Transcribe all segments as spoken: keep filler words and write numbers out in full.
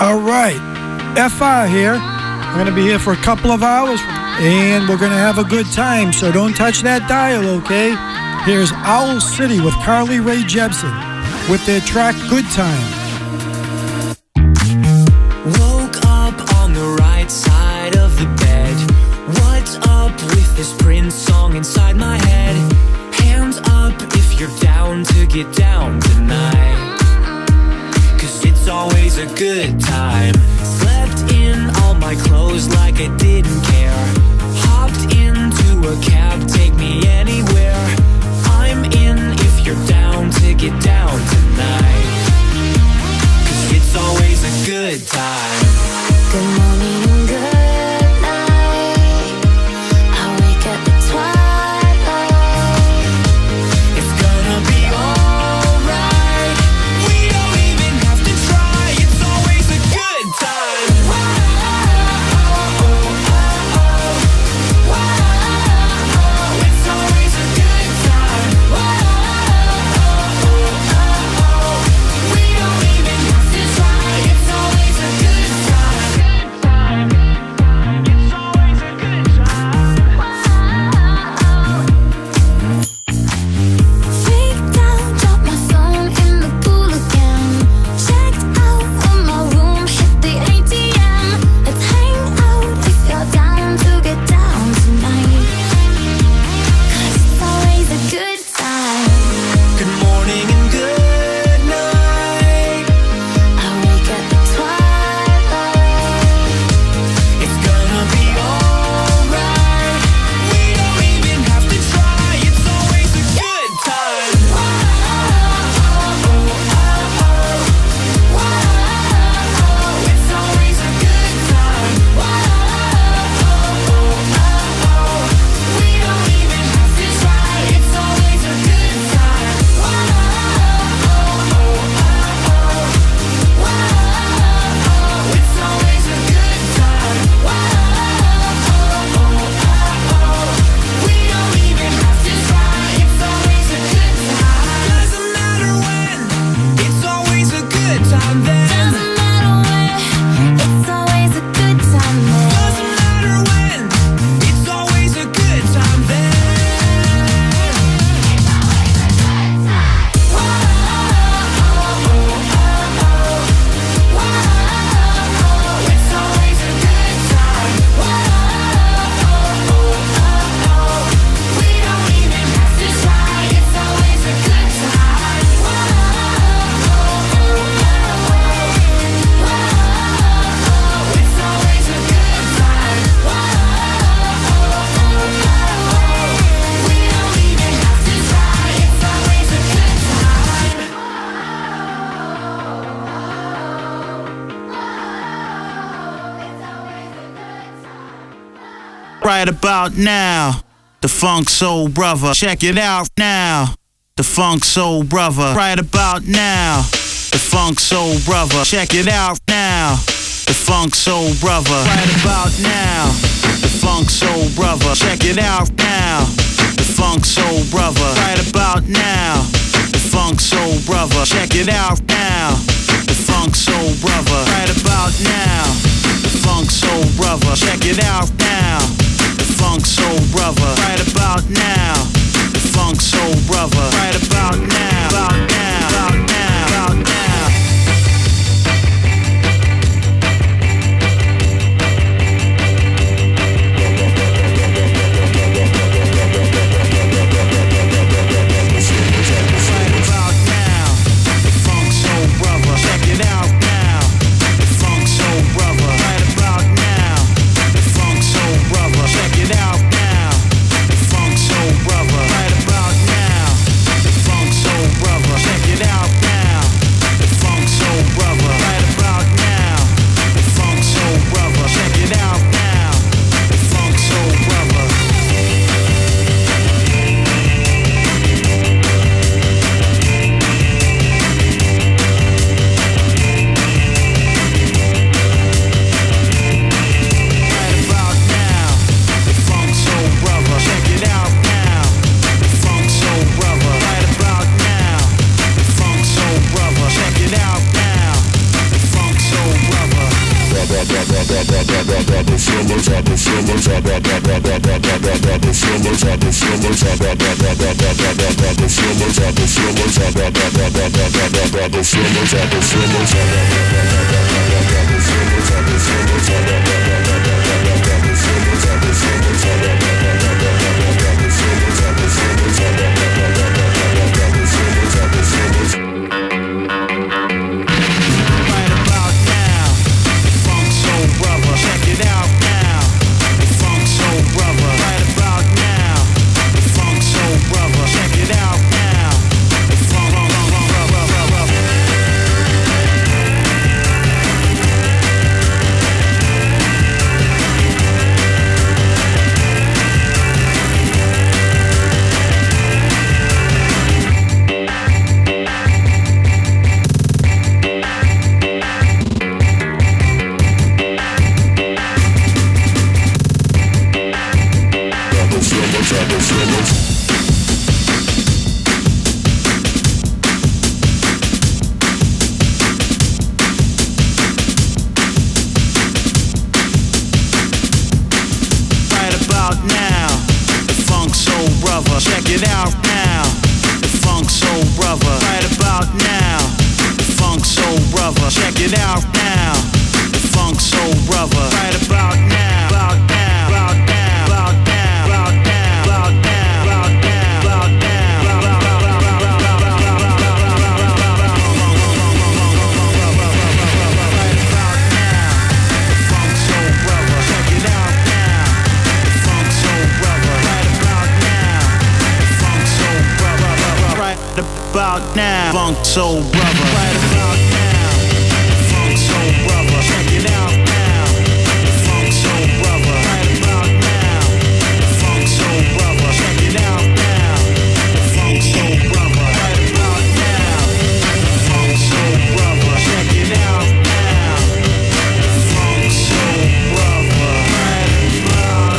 All right, F R here. I'm going to be here for a couple of hours, and we're going to have a good time, so don't touch that dial, okay? Here's Owl City with Carly Rae Jepsen with their track Good Time. Woke up on the right side of the bed. What's up with this Prince song inside my head? Hands up if you're down to get down tonight, 'cause it's always a good time. Slept in all my clothes like I didn't care. Hopped into a cab, take me anywhere. I'm in if you're down to get down tonight, 'cause it's always a good time. Good morning and good night. I wake up at twilight. It's gonna be alright. We don't even have to try. It's always a good time. It's always a good time. We don't even have to try. It's always a good time. It's always a good time. Freaked out, dropped my phone in the pool again. Checked out of my room, hit the A T M. Let's hang out if you're down to get down tonight, 'cause it's always a good time. Good morning and good night. I wake up at twilight. It's gonna be alright. We don't even have to try. It's always a good time. It's always a good time. We don't even have to try. It's always a good time. It's always a good time. We don't even have to try. It's always a good time. Doesn't matter when. It's always a good time then. Doesn't matter where, it's always a good time there. Doesn't matter when. It's always a good time then. It's always a good time. We don't even have to try. It's always a good time. It's always a good time. We don't even have to try. It's always a good time. Right about now, the Funk Soul Brother. Check it out now, the Funk Soul Brother. Right about now, the Funk Soul Brother. Check it out now, the Funk Soul Brother. Right about now, the Funk Soul Brother. Check it out now, the Funk Soul Brother. Right about now, the Funk Soul Brother. Check it out now, the Funk Soul Brother. Right about now, the Funk Soul Brother. Check it out now, the Funk Soul Brother. Right about now, the Funk Soul Brother. Right about now, about now, about now, about now. Right about now, the Funk Soul Brother. Check it out now, the Funk Soul Brother. Right about now, the Funk Soul Brother. Check it out now, the Funk Soul Brother. Right about now, About now, Funk Soul Brother. Right about now, Funk Soul Brother. Check it out now, Funk Soul Brother. Right about now, Funk Soul Brother. Check it out now, Funk Soul Brother. Right about now, Funk Soul Brother. Check it out now, Funk Soul Brother. Right about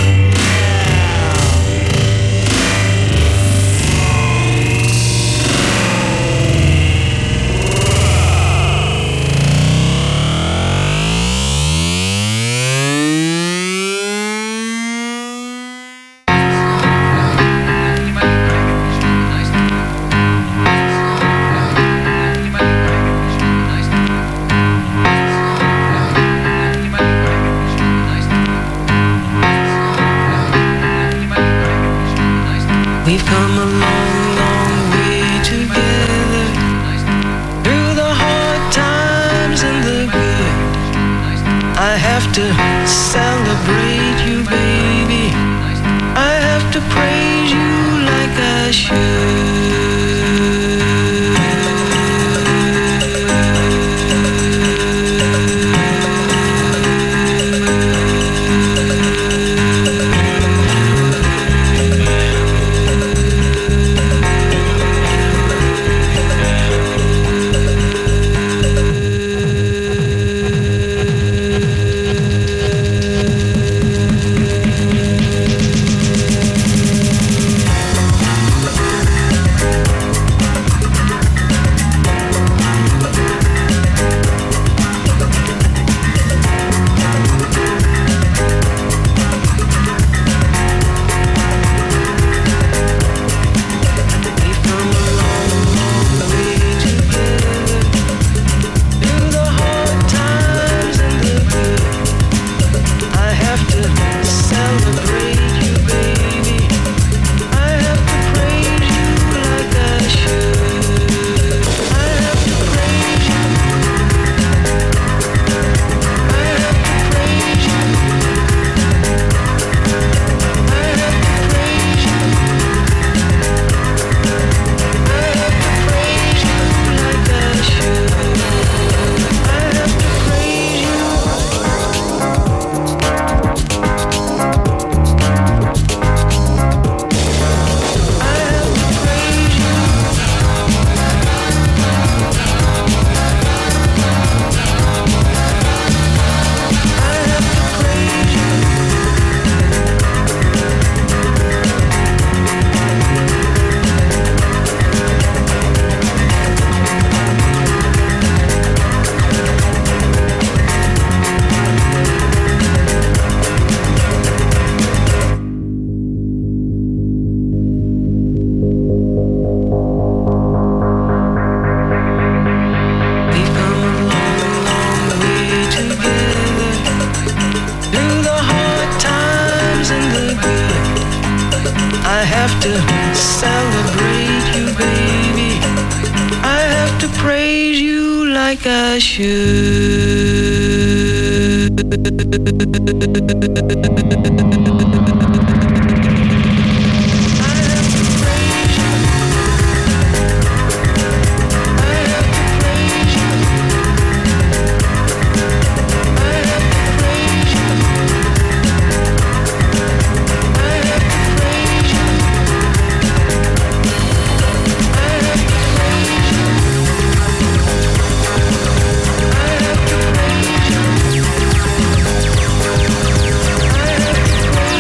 We've come a long, long way together, through the hard times and the good. I have to celebrate you, baby. I have to praise you like I should. praise you like I should. I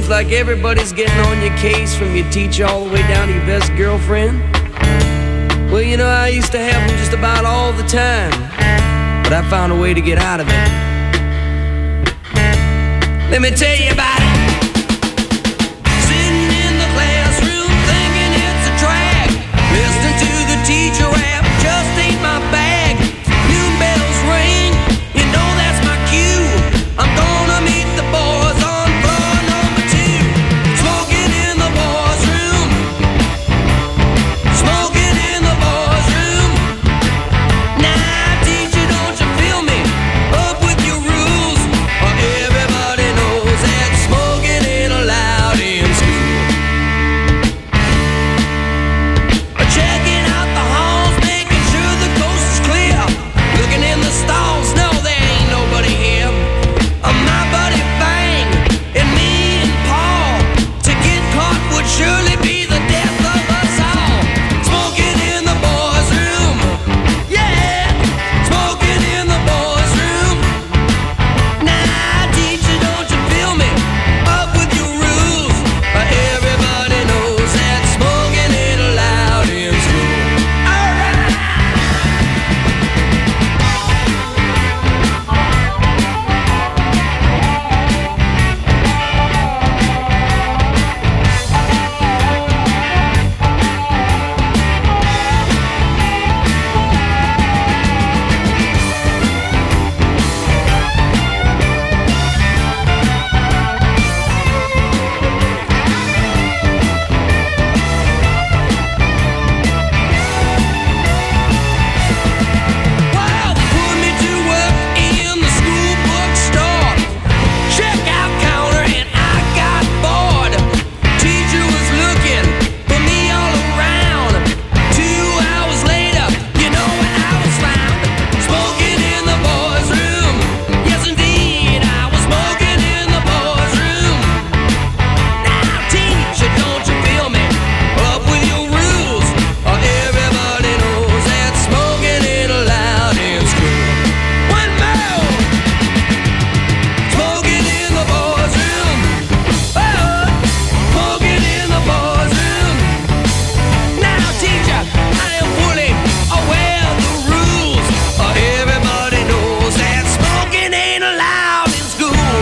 like everybody's getting on your case, from your teacher all the way down to your best girlfriend. Well, you know, I used to have them just about all the time, but I found a way to get out of it. Let me tell you about it. Sitting in the classroom thinking it's a drag, listening to the teacher rap just ain't my bag. Noon bells ring, you know that's my cue. I'm gonna meet the boys on floor number two. Smoking in the boys' room, smoking in the boys' room. Nah, teacher, don't you feel me? Up with your rules, or everybody knows that smoking ain't allowed in school. Checking out the halls, making sure the coast is clear. Looking in the stalls, no, there ain't nobody here. Uh, my buddy Fang and me and Paul, to get caught would surely be the death of us all. Smoking in the boys' room, yeah, smoking in the boys' room. Nah, teacher, don't you feel me? Up with your rules, uh, everybody knows that smoking ain't allowed in school. All right. Well, they put me to work in the school bookstore, checkout counter, and I got bored. Teacher was looking for me all around. Two hours later, you know what I was found? Smoking in the boys' room. Yes, indeed, I was smoking in the boys' room. Now, teacher, don't you feel me? Up with your rules, or everybody knows that smoking ain't allowed in school. One more. Smoking in the boys' room. Oh, smoking in the boys' room. Now, teacher, I am fully aware of the rules, or everybody knows that smoking ain't allowed in school.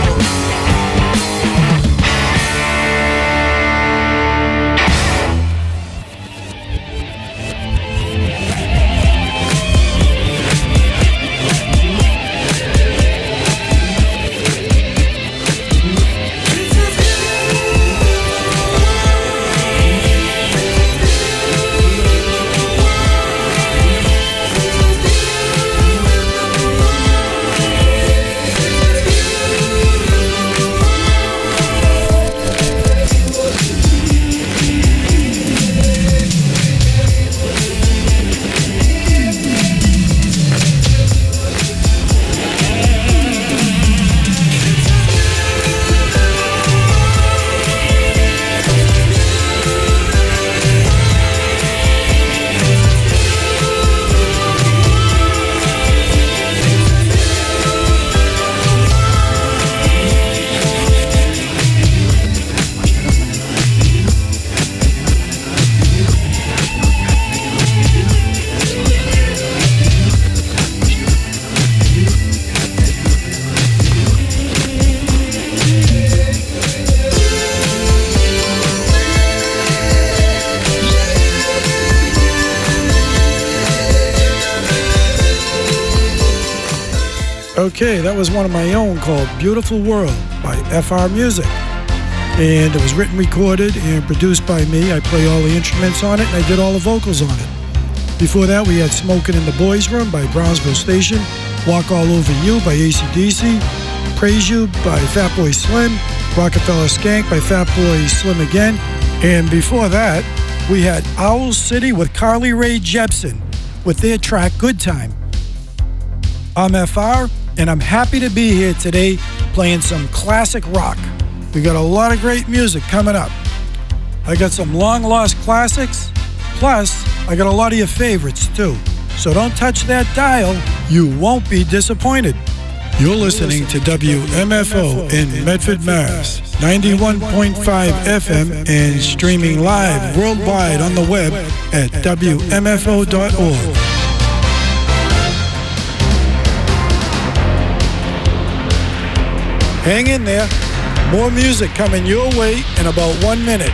Okay, that was one of my own called Beautiful World by F R Music. And it was written, recorded, and produced by me. I play all the instruments on it, and I did all the vocals on it. Before that, we had Smoking in the Boys' Room by Brownsville Station, Walk All Over You by A C D C, Praise You by Fatboy Slim, Rockefeller Skank by Fatboy Slim again. And before that, we had Owl City with Carly Rae Jepsen with their track Good Time. I'm F R, and I'm happy to be here today playing some classic rock. We got a lot of great music coming up. I got some long-lost classics, plus I got a lot of your favorites too. So don't touch that dial, you won't be disappointed. You're listening to W M F O in Medford, Mass. ninety-one point five F M and streaming live worldwide on the web at W M F O dot org. Hang in there. More music coming your way in about one minute.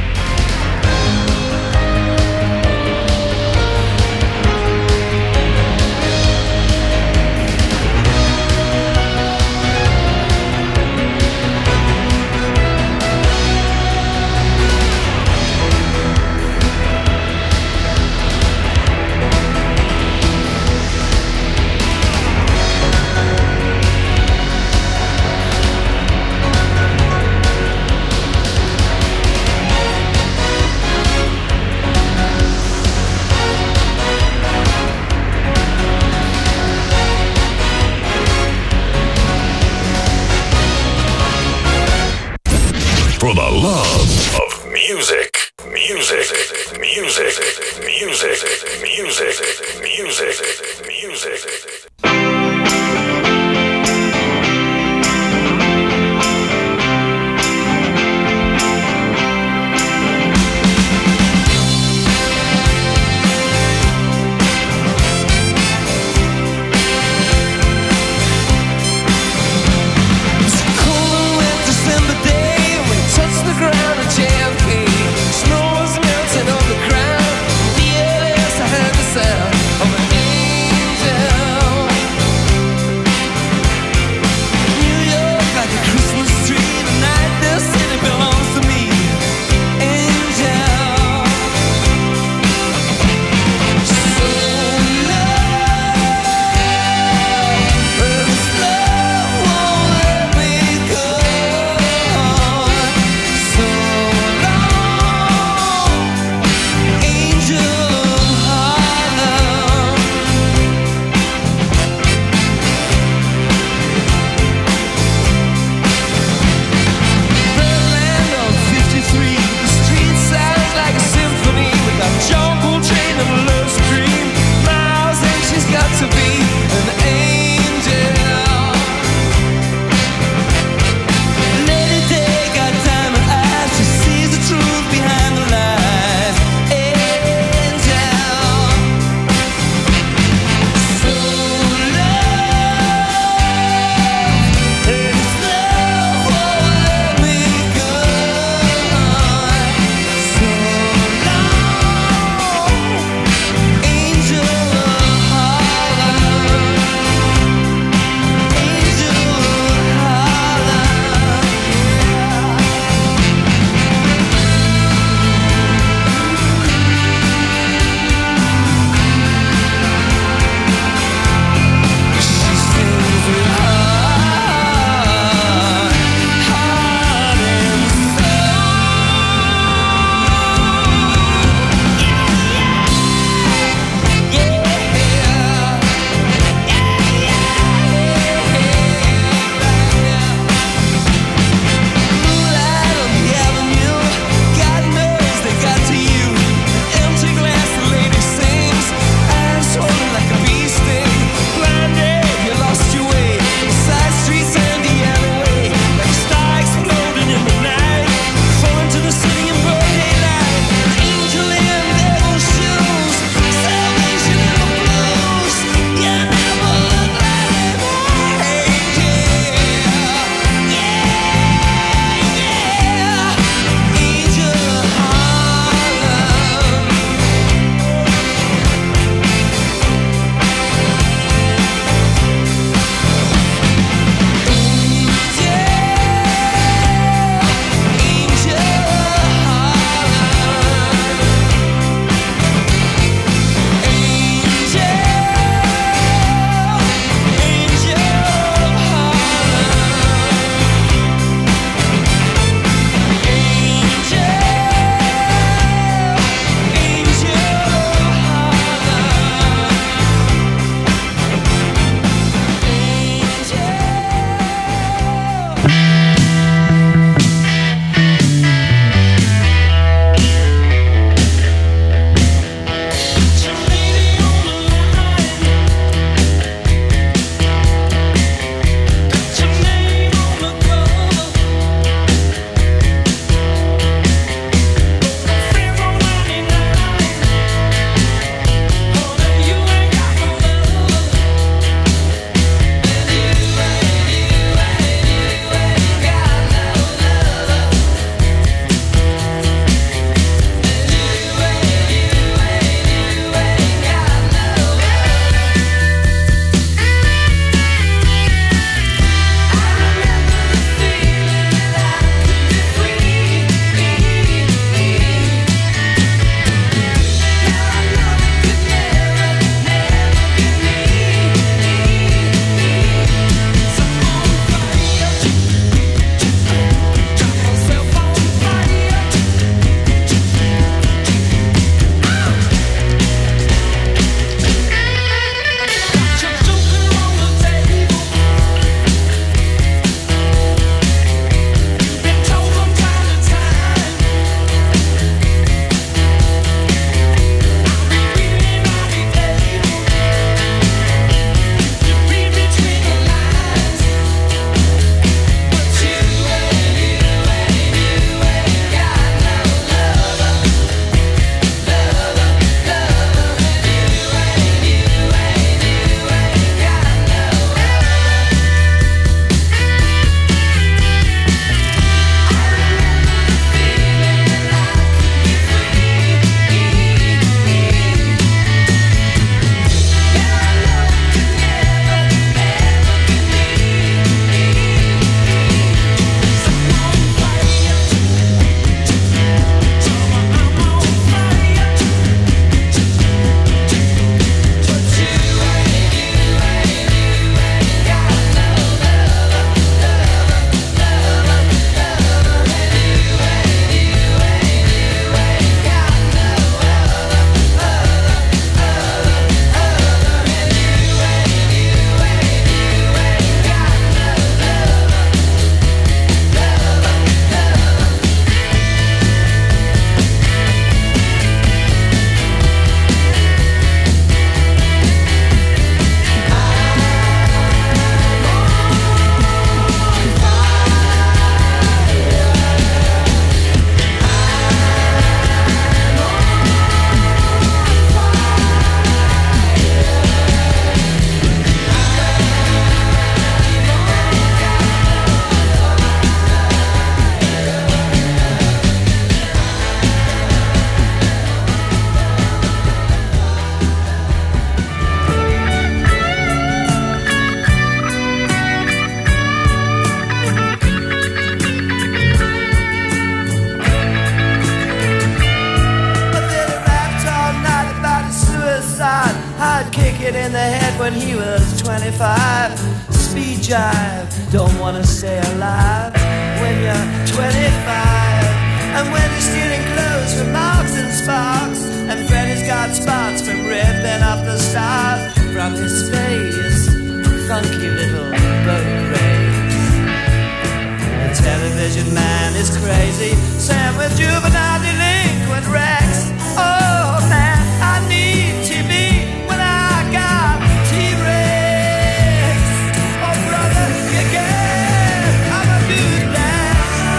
the head when he was twenty-five. Speed jive, don't wanna stay alive when you're twenty-five. And when you're stealing clothes from Marks and Sparks, and Freddy's got spots from ripping off the stars from his face, funky little boat race. The television man is crazy, Sam with juvenile delinquent Rex. Oh man, I need T V when I got T-Rex. Oh brother, you get, I'm a good man.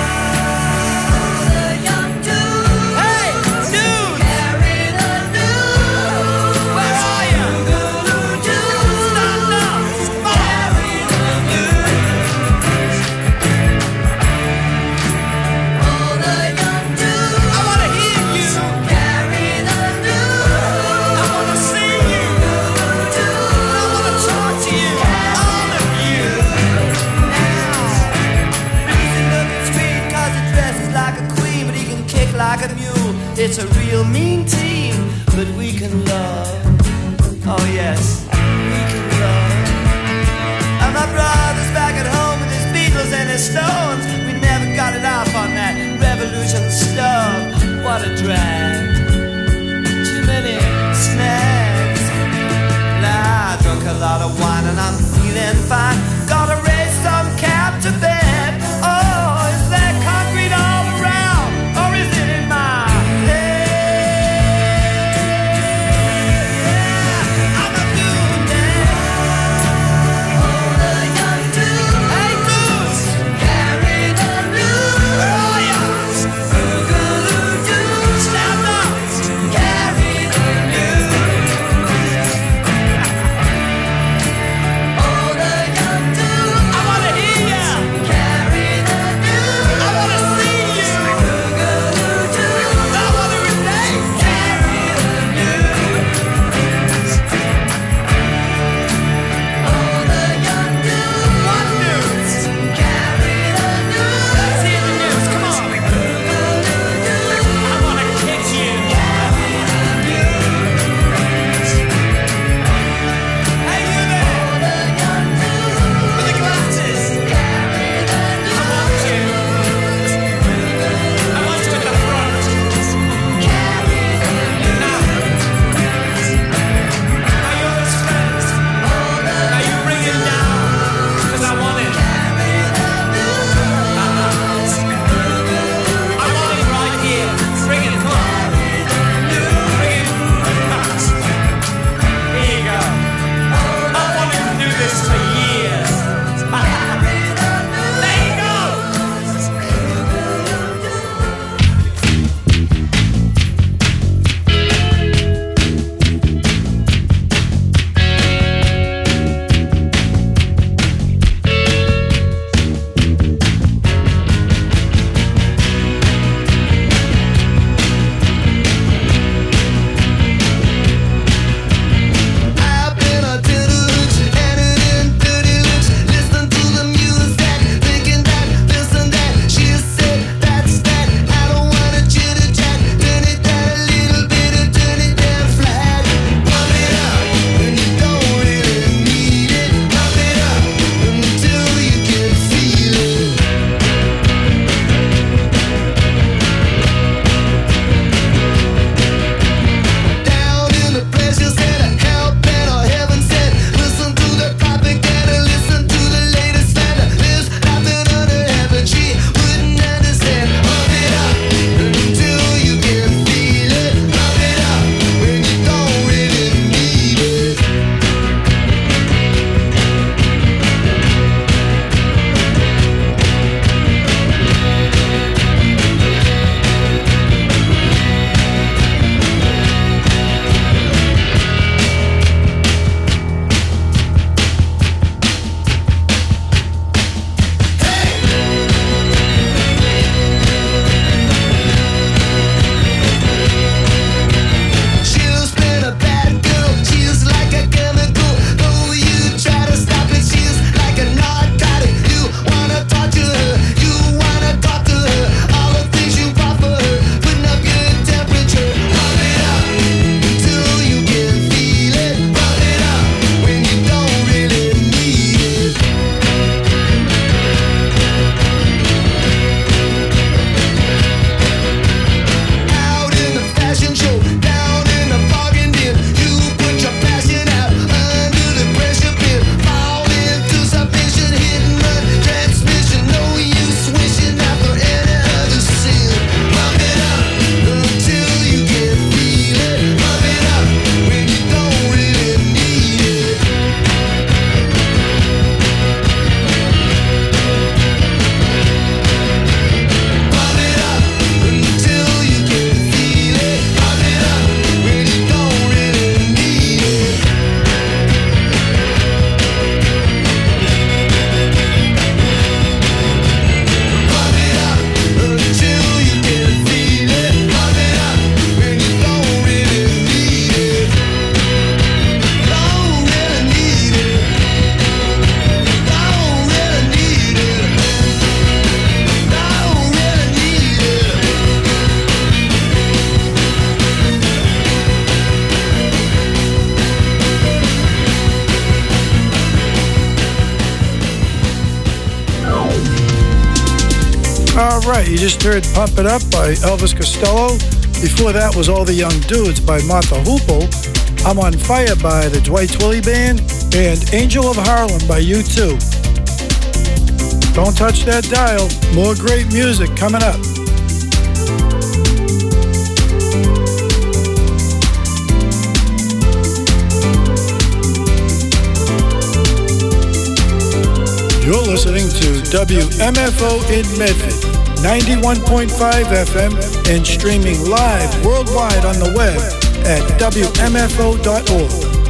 The young dude, hey dude, carry the news. Where are you? Stand up, carry the news. Oh the young dude, I wanna hear you. Carry the news. I wanna see you. I wanna talk to you. All of you. Now, easy looking sweet 'cause he dresses like a queen, but he can kick like a mule. It's a real mean team, but we can love. Oh yes, we can love. And my brother's back at home with his Beatles and his Stones. We never got it off on that revolution stuff. What a drag. Too many snacks. Nah, I drunk a lot of wine and I'm feeling fine. Gotta raise some cap to bed. Oh, is there concrete all around, or is it in my head? Yeah, I'm a new man. Oh, the young dude. Hey, dudes, carry the news. Where are ya? Boogaloo-doo, stand up, carry the news. Oh, the young right, you just heard Pump It Up by Elvis Costello. Before that was All the Young Dudes by Martha Hoople. I'm on Fire by the Dwight Twilley Band. And Angel of Harlem by U two. Don't touch that dial. More great music coming up. You're listening to W M F O in Medford, ninety-one point five F M, and streaming live worldwide on the web at W M F O dot org.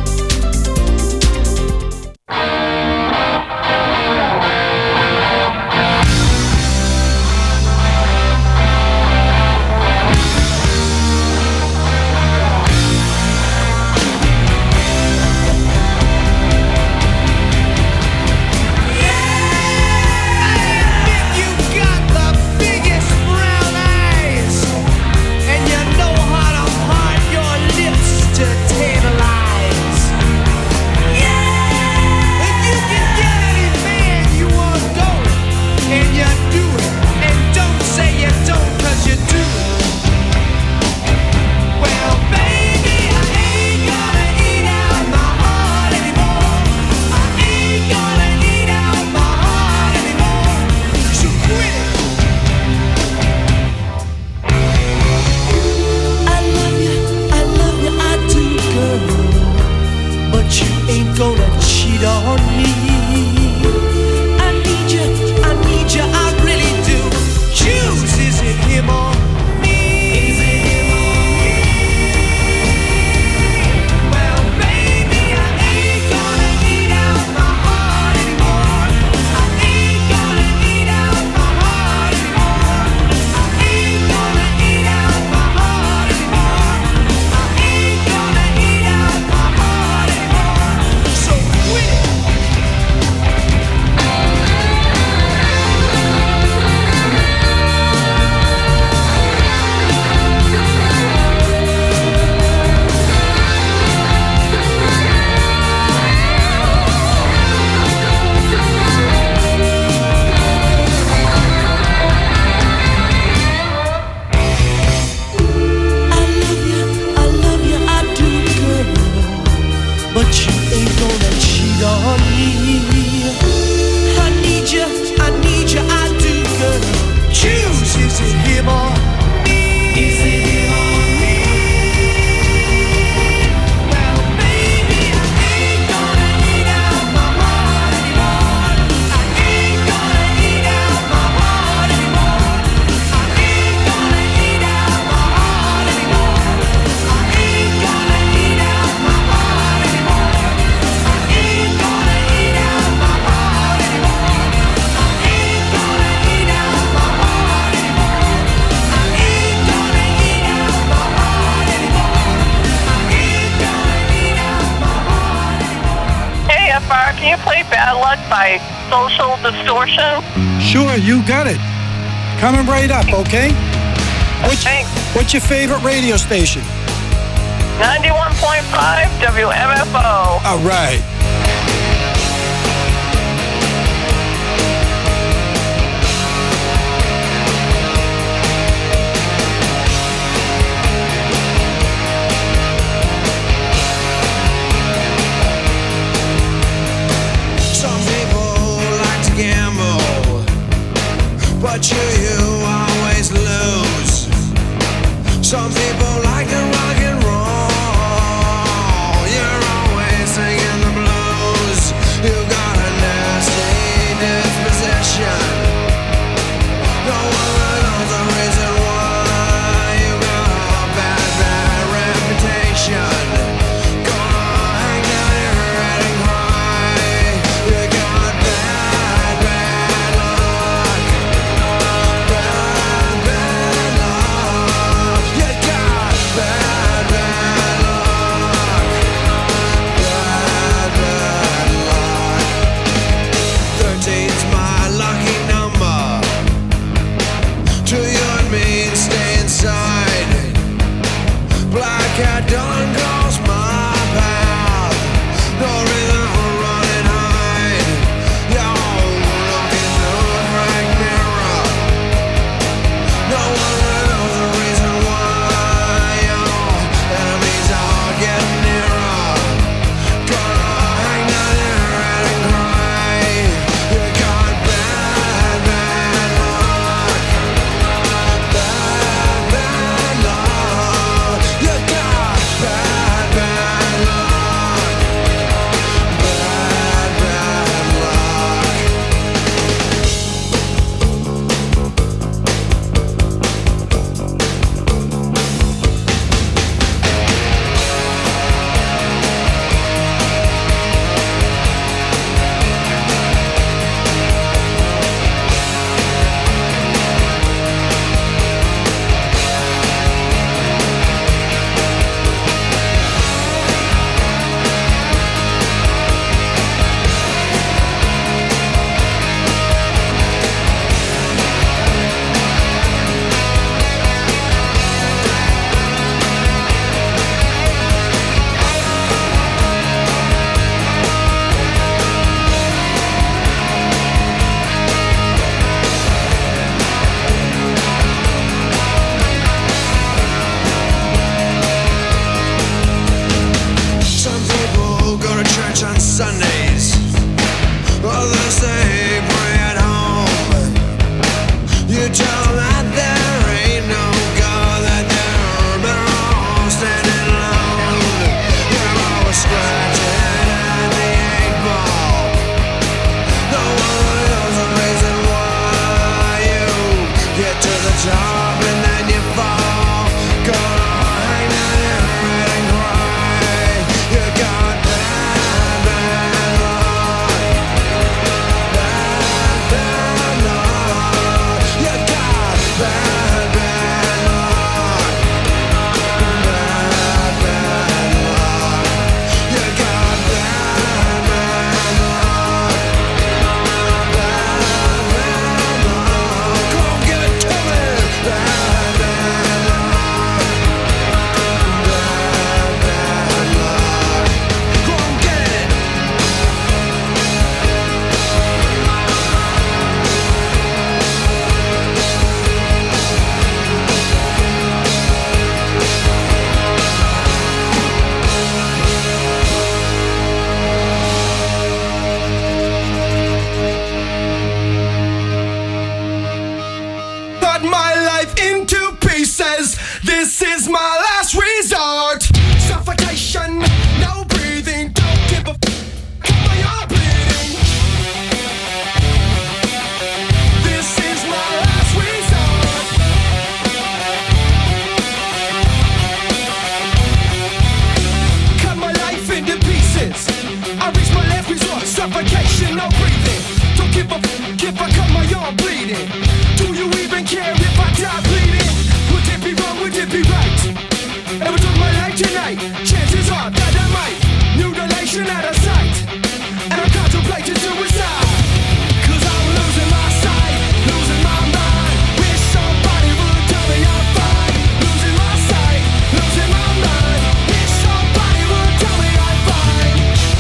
Social Distortion? Sure, you got it. Coming right up, okay? What's, Thanks. What's your favorite radio station? ninety-one point five W M F O. All right. But you, you always lose. Some people like to rock and roll. You're always singing the blues. You got a nasty disposition. No one knows the reason why. You got a bad, bad reputation. Gonna hang down your head and cry. You got bad, bad luck. Bad, bad luck. You got bad, bad luck. Bad, bad luck. Thirteen's my lucky number. To you and me, stay inside. Black cat done cross my path. No reason for run and hide. Yo, look in the right mirror. Suffocation, no breathing. Don't give a f if I cut my arm bleeding. Do you even care if I die bleeding? Would it be wrong, would it be right? Ever took my life tonight? Chances are that I might. Mutilation out of sight. And I'm contemplating suicide. Cause I'm losing my sight, losing my mind. Wish somebody would tell me I'm fine. Losing my sight, losing my mind. Wish somebody would tell me I'm fine.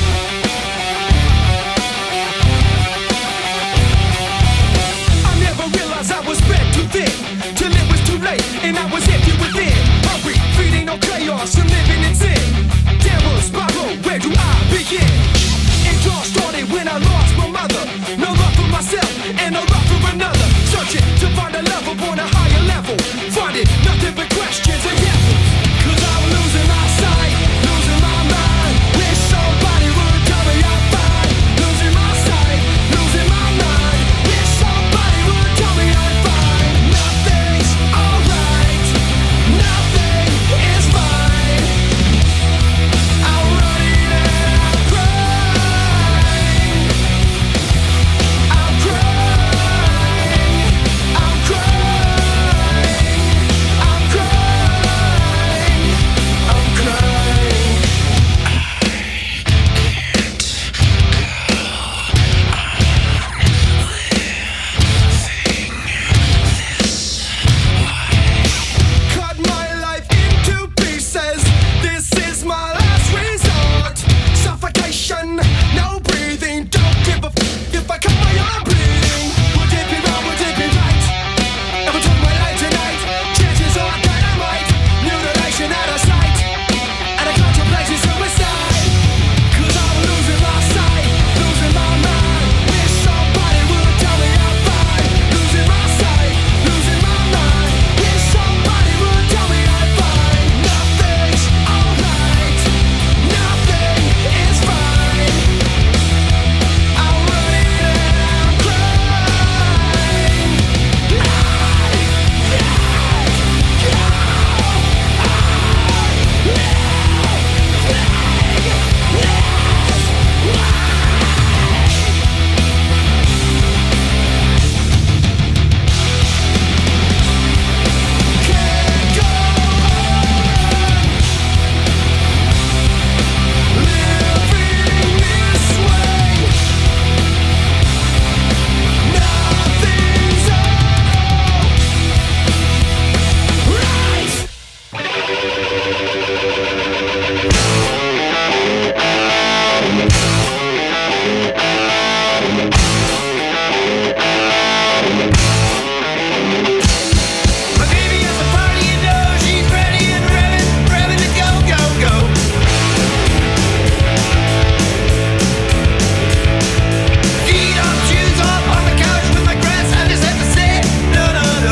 I never realized I was spread too thin, till it was too late and I was empty within. Hungry, feeding on chaos and living in sin. Downward spiral, where do I begin? It all started when I lost my mother. No love for myself and no love for another. Searching to find a love upon a higher level. Finding nothing but questions and devils. Cause I'm losing my sight, losing my mind. Wish somebody would tell me I'm fine. Losing my sight, losing my mind. Wish somebody would tell me I'm fine. Nothing's alright, nothing is fine. I'm running and I'm crying. I'm crying, I'm crying, I'm crying, I'm crying. Cut my life into pieces. This is my last resort. Suffocation, no breathing. Don't give a f if I cut my arm bleeding. Would it be wrong? Would it be right? Ever took my life tonight? Chances are that I might. Mutilation out of sight. And I contemplate suicide. Cause I'm losing my sight, losing my mind. Wish somebody would tell me I'm fine. Losing my sight, losing my mind. Wish somebody would tell me I'm fine. Nothing's alright, nothing is fine. I'm running and I'm crying. Can't go on living this way. Nothing's alright. My baby has a party, you know she's ready and revving, revving to go, go, go. Feet up, shoes off, on the couch with my grass. I just have to say, no, no, no.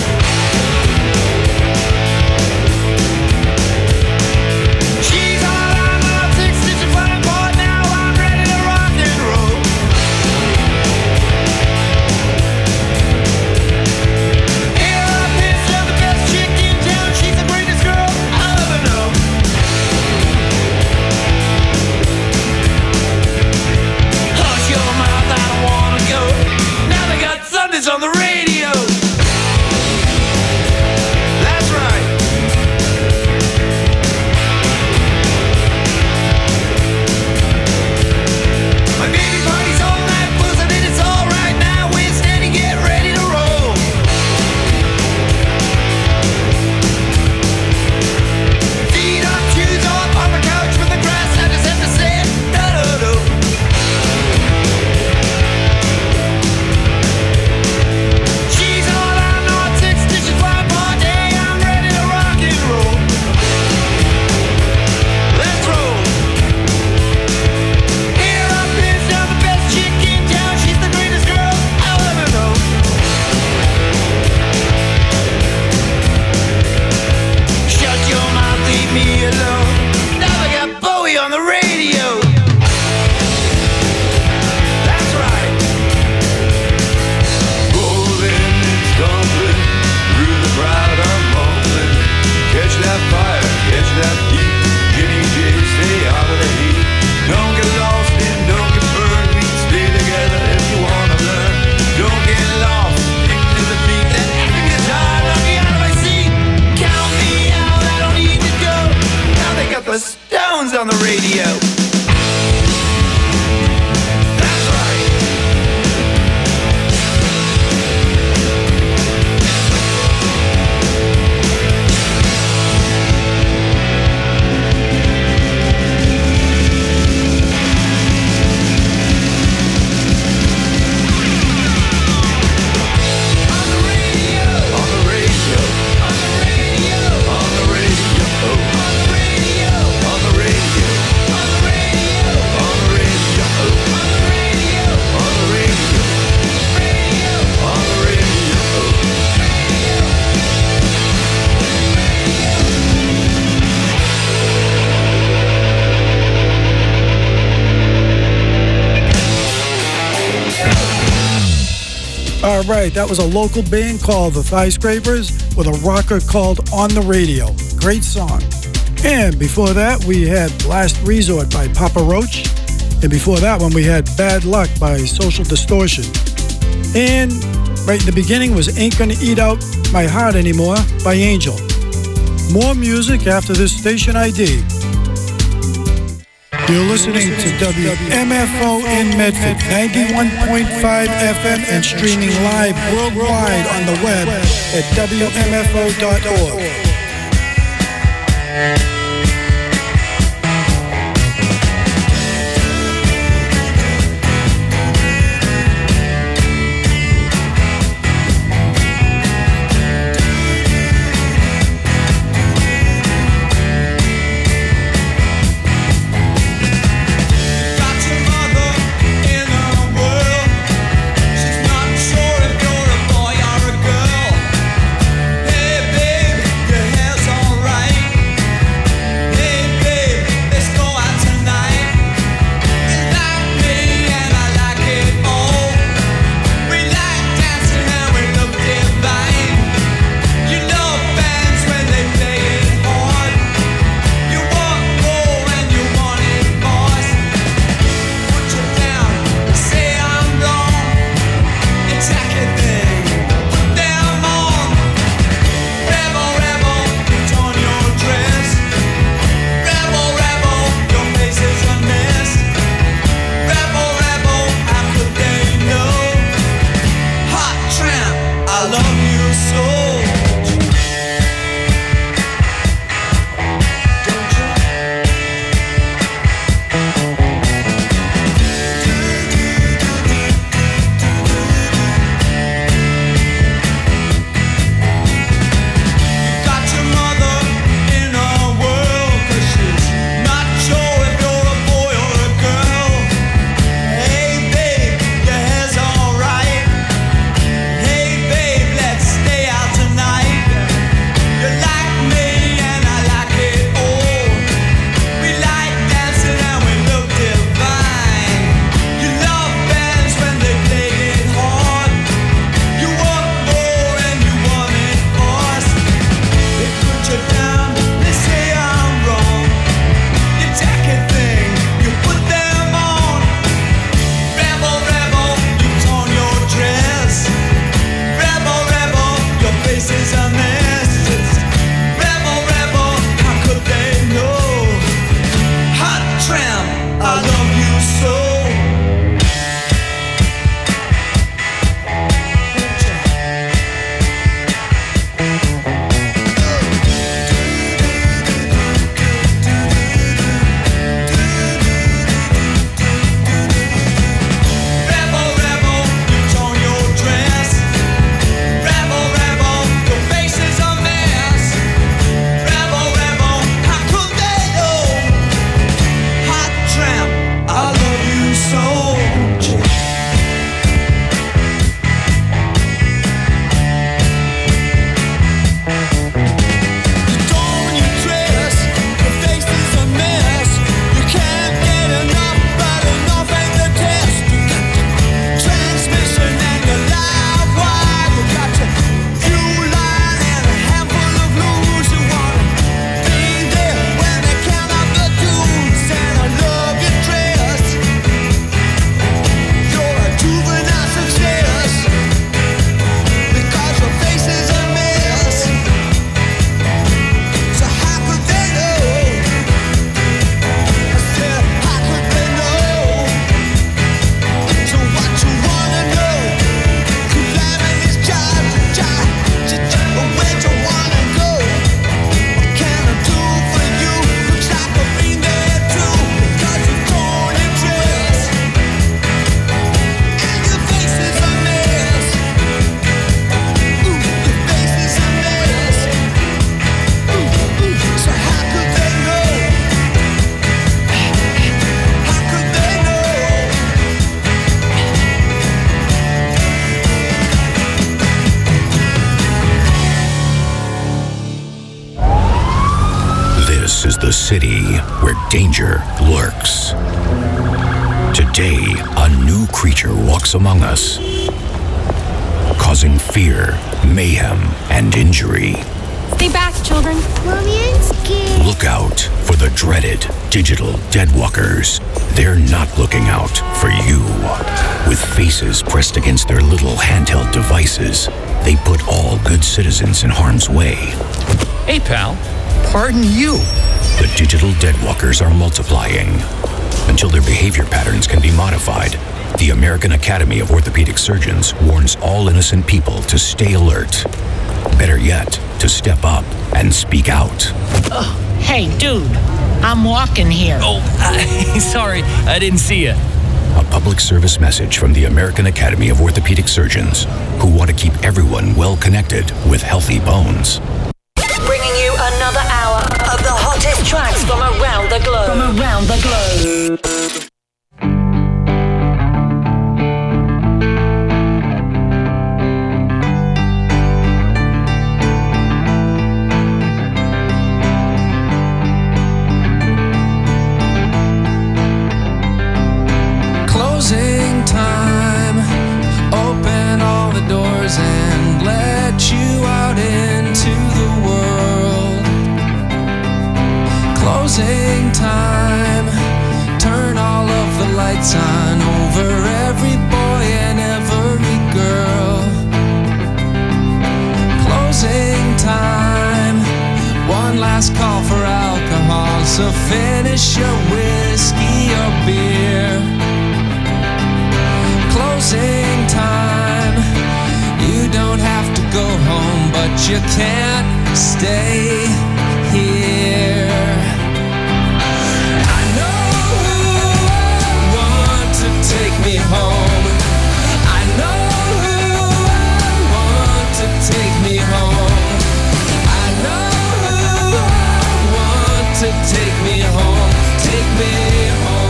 She's all I'm on, six stitches flying apart. Now I'm ready to rock and roll. Here I pitch of the best chick in town. She's the greatest girl I'll ever know. Hush your mouth, I don't wanna go. Now they got Sundays on the radio. That's right. My baby party's all night, buzzing and it's all right now. We're steady, get ready to roll. Feet up, shoes off, on the couch with the grass. I just have to say, no, no, no. She's all I know, six stitches flying apart. Hey, I'm ready to rock and roll. Let's roll. Here I pitch down the best chick in town. She's the greatest girl I'll ever know. Shut your mouth, leave me alone. Now I got Bowie on the radio. That's right. Rolling and stumbling through the crowd, I'm mumbling. Catch that fire, catch that heat. Jimmy J, stay out of the heat. Don't get lost and don't get burned. We on the radio. That's right. On the radio. On the radio. On the radio. On the radio. On the radio. On the radio. On the radio. On the radio. On the radio. On the radio. Radio. On the radio. All right, that was a local band called the Thigh Scrapers with a rocker called On the Radio. Great song. And before that, we had Last Resort by Papa Roach. And before that one, we had Bad Luck by Social Distortion. And right in the beginning was Ain't Gonna Eat Out My Heart Anymore by Angel. More music after this station I D. You're listening to W M F O in Medford, ninety-one point five F M, and streaming live worldwide on the web at W M F O dot org. Got your mother in her world. She's not sure if you're a boy or a girl. Hey babe, your hair's alright. This is the city where danger lurks. Today, a new creature walks among us, causing fear, mayhem, and injury. Stay back, children. Mommy, I'm scared. Look out for the dreaded digital deadwalkers. They're not looking out for you. With faces pressed against their little handheld devices, they put all good citizens in harm's way. Hey, pal. Pardon you. The digital deadwalkers are multiplying. Until their behavior patterns can be modified, the American Academy of Orthopedic Surgeons warns all innocent people to stay alert. Better yet, to step up and speak out. Oh, hey, dude. I'm walking here. Oh, uh, sorry. I didn't see you. A public service message from the American Academy of Orthopedic Surgeons, who want to keep everyone well connected with healthy bones. Bringing you another hour of the hottest tracks from around the globe. From around the globe. Closing time. Open all the doors and let you out into the world. Closing time. Turn all of the lights on over every boy and every girl. Closing time. One last call for alcohol, so finish your whiskey or beer. Closing time. You don't have to go home, but you can't stay here. I know who I want to take me home. I know who I want to take me home. I know who I want to take me home. Take me home.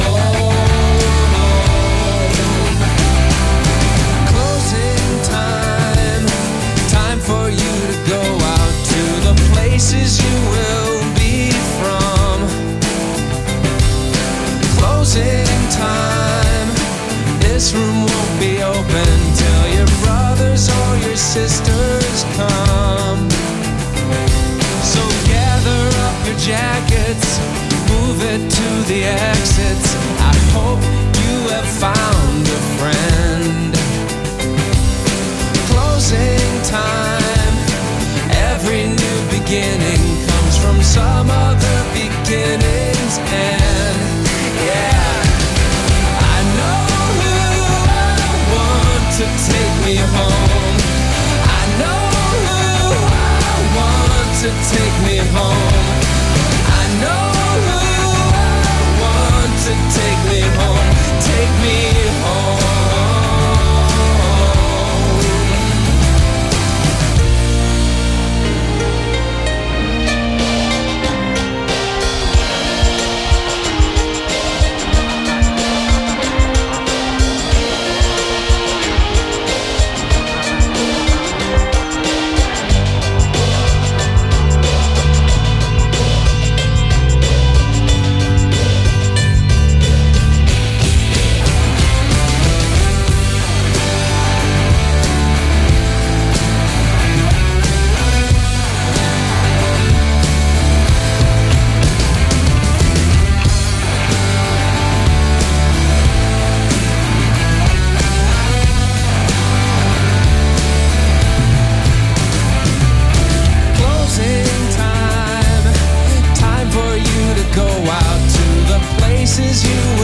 For you to go out to the places you will be from. Closing time. This room won't be open till your brothers or your sisters come. So gather up your jackets, move it to the exits. I hope you have found a friend. Closing time. Every new beginning comes from some other beginning's end. Yeah, I know who I want to take me home. I know who I want to take me home. I know who I want to take me home. Take me home. Go out to the places you